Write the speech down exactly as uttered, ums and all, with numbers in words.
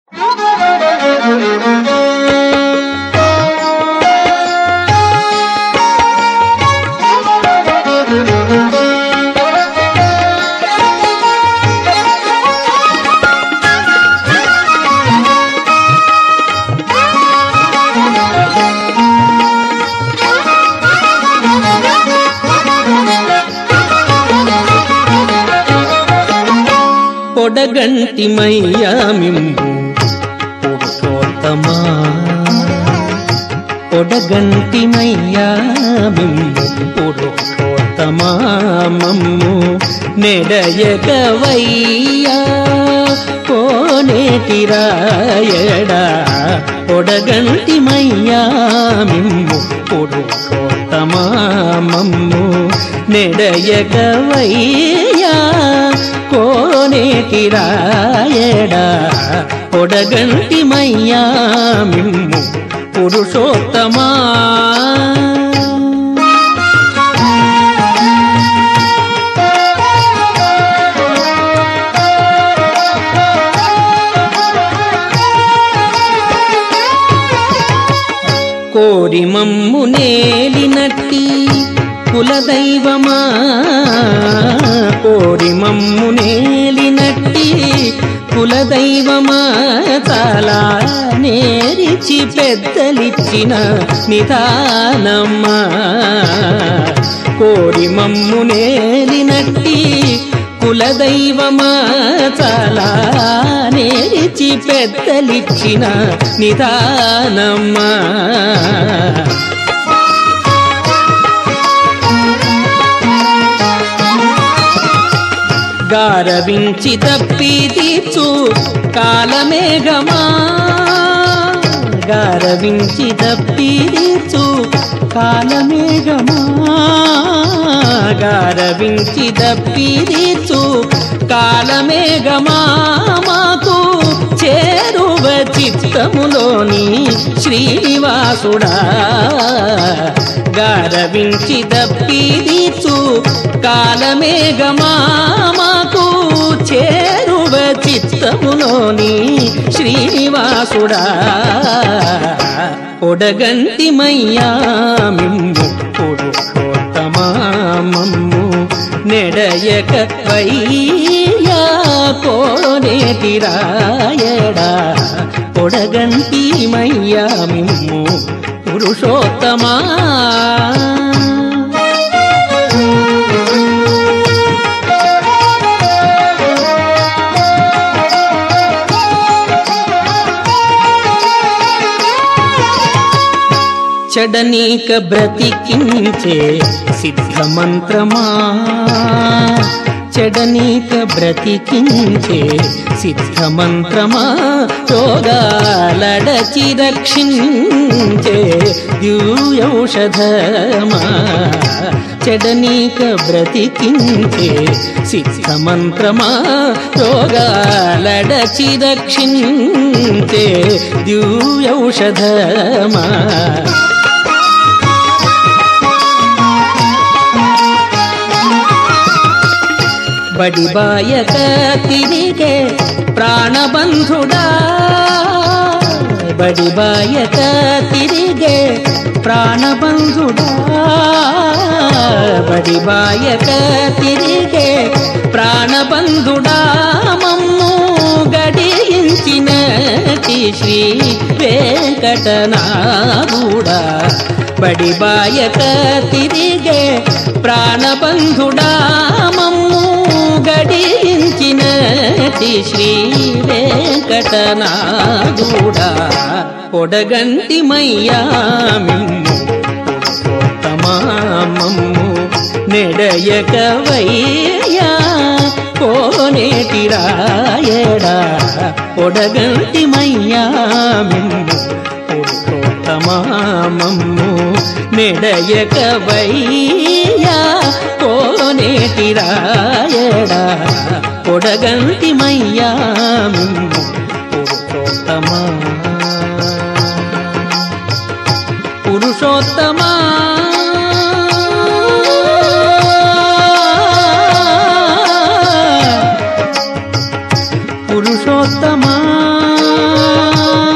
పొడగంటిమయ్యా మిమ్ము పురుషోత్తమా, పొడగంటిమయ్యా మిమ్ము పురుషోత్తమా, మమ్ము నెడయగవయ్యా కోనేటిరాయడా. పొడగంటిమయ్యా మిమ్ము పురుషోత్తమా, మమ్ము నెడయగవయ్యా కోనేటిరాయడా. పొడగంటిమయ్యా మిమ్ము పురుషోత్తమా. కోరి మమ్ము నేలినట్టి కులదైవమా, కోరి మమ్ము నేలినట్టి కులదైవమా, చాలా నేరిచి పెద్దలిచ్చిన నిదానమ్మా. కోరి మమ్ము నేలినట్టి కులదైవమా, చాలా నేరిచి పెద్దలిచ్చిన నిదానమ్మా. గారవించి తప్పి తీర్చు కాలమేఘమా, గారవించి తప్పి తీర్చు కాలమేఘమా, గారవించి తప్పి తీర్చు కాలమేఘమా. మాకు చేరువ చిత్తములోని శ్రీనివాసుడా, గారవించి తప్పి తీర్చు కాలమేఘమా. మాకు చేరువ చిత్తములోని శ్రీనివాసుడా. పొడగంటిమయ్యా మిమ్ము పురుషోత్తమా, మమ్ము నెడయగవయ్యా కోనేటిరాయడా. పొడగంటిమయ్యా మిమ్ము పురుషోత్తమా. చెడనీక బ్రతికించే సిద్ధమంత్రమా, చెడనీక బ్రతికించే సిద్ధమంత్రమా, రోగాలడచి రక్షించే దివ్యౌషధమా. చెడనీక బ్రతికించే సిద్ధమంత్రమా, రోగాలడచి రక్షించే దివ్యౌషధమా. బడిబాయక తిరిగే ప్రాణబంధుడా, బడిబాయక తిరిగే ప్రాణబంధుడా, బడిబాయక తిరిగే ప్రాణబంధుడా. మమ్ము గడించినటి శ్రీ వెంకటనాథుడా, బడిబాయక తిరిగే ప్రాణబంధుడా. మమ్ము గడించినటి శ్రీ వెంకటనాథుడా. పొడగంటిమయ్యా మిమ్ము పురుషోత్తమా, మమ్ము నెడయగవయ్యా కోనేటిరాయడా. పొడగంటిమయ్యా మిమ్ము పురుషోత్తమా, మమ్ము నెడయగవయ్యా కోనేటిరాయడా. పొడగంటిమయ్యా మిమ్ము పురుషోత్తమా, పురుషోత్తమా. పురుషోత్తమ పురుషోత్తమా